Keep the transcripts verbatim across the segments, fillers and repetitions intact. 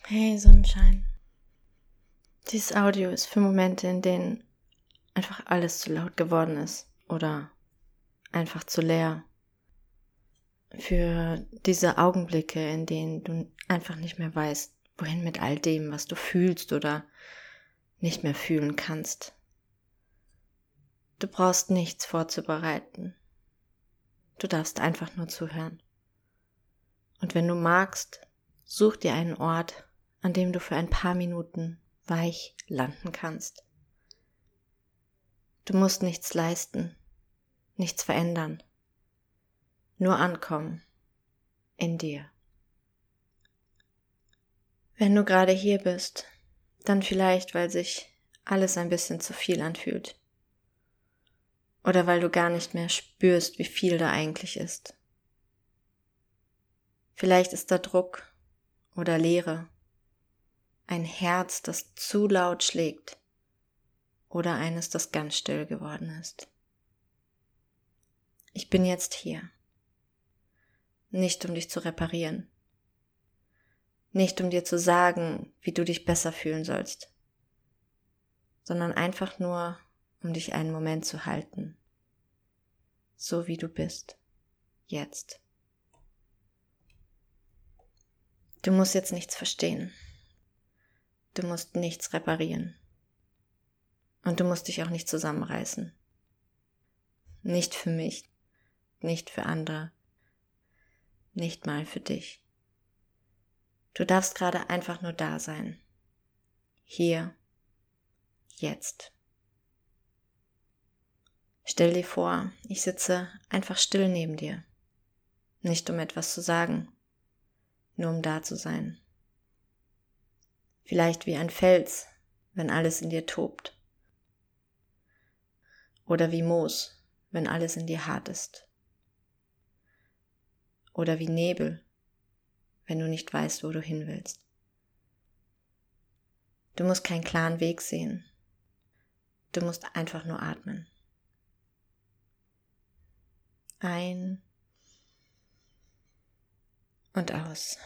Hey Sonnenschein. Dieses Audio ist für Momente, in denen einfach alles zu laut geworden ist oder einfach zu leer. Für diese Augenblicke, in denen du einfach nicht mehr weißt, wohin mit all dem, was du fühlst oder nicht mehr fühlen kannst. Du brauchst nichts vorzubereiten. Du darfst einfach nur zuhören. Und wenn du magst, such dir einen Ort, an dem du für ein paar Minuten weich landen kannst. Du musst nichts leisten, nichts verändern, nur ankommen in dir. Wenn du gerade hier bist, dann vielleicht, weil sich alles ein bisschen zu viel anfühlt. Oder weil du gar nicht mehr spürst, wie viel da eigentlich ist. Vielleicht ist da Druck oder Leere, ein Herz, das zu laut schlägt oder eines, das ganz still geworden ist. Ich bin jetzt hier, nicht um dich zu reparieren, nicht um dir zu sagen, wie du dich besser fühlen sollst, sondern einfach nur, um dich einen Moment zu halten, so wie du bist, jetzt. Du musst jetzt nichts verstehen, du musst nichts reparieren und du musst dich auch nicht zusammenreißen. Nicht für mich, nicht für andere, nicht mal für dich. Du darfst gerade einfach nur da sein, hier, jetzt. Stell dir vor, ich sitze einfach still neben dir, nicht um etwas zu sagen, nur um da zu sein. Vielleicht wie ein Fels, wenn alles in dir tobt. Oder wie Moos, wenn alles in dir hart ist. Oder wie Nebel, wenn du nicht weißt, wo du hin willst. Du musst keinen klaren Weg sehen. Du musst einfach nur atmen. Ein und aus.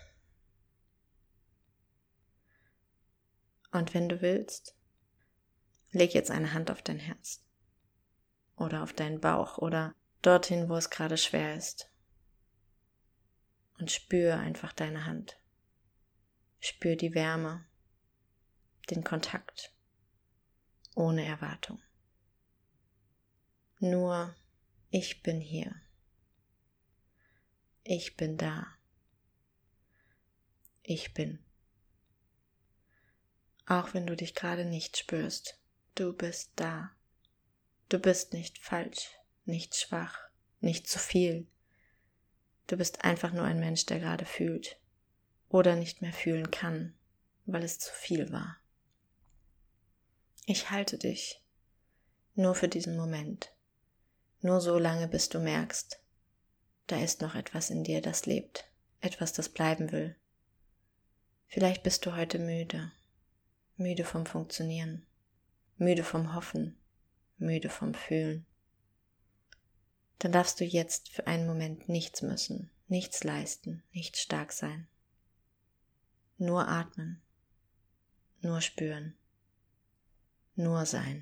Und wenn du willst, leg jetzt eine Hand auf dein Herz. Oder auf deinen Bauch oder dorthin, wo es gerade schwer ist. Und spür einfach deine Hand. Spür die Wärme, den Kontakt, ohne Erwartung. Nur, ich bin hier. Ich bin da. Ich bin. Auch wenn du dich gerade nicht spürst, du bist da. Du bist nicht falsch, nicht schwach, nicht zu viel. Du bist einfach nur ein Mensch, der gerade fühlt oder nicht mehr fühlen kann, weil es zu viel war. Ich halte dich nur für diesen Moment, nur so lange, bis du merkst, da ist noch etwas in dir, das lebt, etwas, das bleiben will. Vielleicht bist du heute müde, müde vom Funktionieren, müde vom Hoffen, müde vom Fühlen. Dann darfst du jetzt für einen Moment nichts müssen, nichts leisten, nicht stark sein. Nur atmen, nur spüren, nur sein.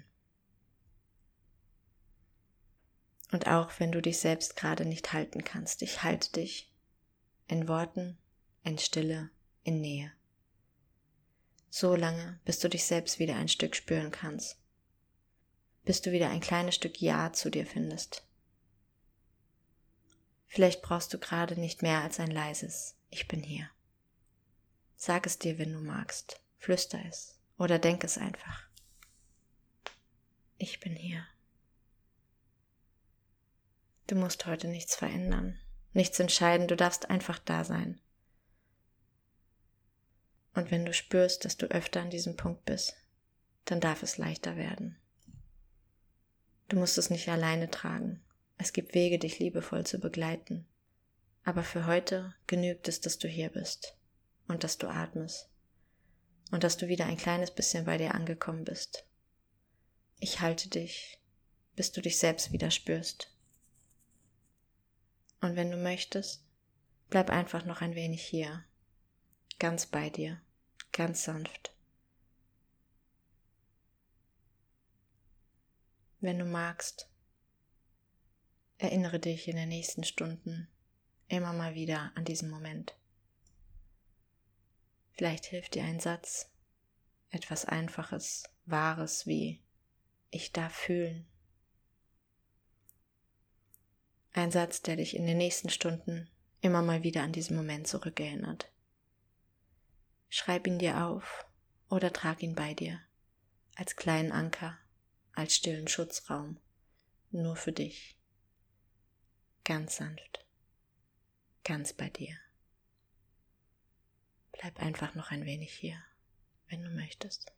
Und auch wenn du dich selbst gerade nicht halten kannst, ich halte dich in Worten, in Stille, in Nähe. So lange, bis du dich selbst wieder ein Stück spüren kannst, bis du wieder ein kleines Stück Ja zu dir findest. Vielleicht brauchst du gerade nicht mehr als ein leises Ich bin hier. Sag es dir, wenn du magst, flüster es oder denk es einfach. Ich bin hier. Du musst heute nichts verändern, nichts entscheiden, du darfst einfach da sein. Und wenn du spürst, dass du öfter an diesem Punkt bist, dann darf es leichter werden. Du musst es nicht alleine tragen. Es gibt Wege, dich liebevoll zu begleiten. Aber für heute genügt es, dass du hier bist und dass du atmest und dass du wieder ein kleines bisschen bei dir angekommen bist. Ich halte dich, bis du dich selbst wieder spürst. Und wenn du möchtest, bleib einfach noch ein wenig hier, ganz bei dir, ganz sanft. Wenn du magst, erinnere dich in den nächsten Stunden immer mal wieder an diesen Moment. Vielleicht hilft dir ein Satz, etwas Einfaches, Wahres wie „Ich darf fühlen". Ein Satz, der dich in den nächsten Stunden immer mal wieder an diesen Moment zurückerinnert. Schreib ihn dir auf oder trag ihn bei dir, als kleinen Anker, als stillen Schutzraum, nur für dich. Ganz sanft, ganz bei dir. Bleib einfach noch ein wenig hier, wenn du möchtest.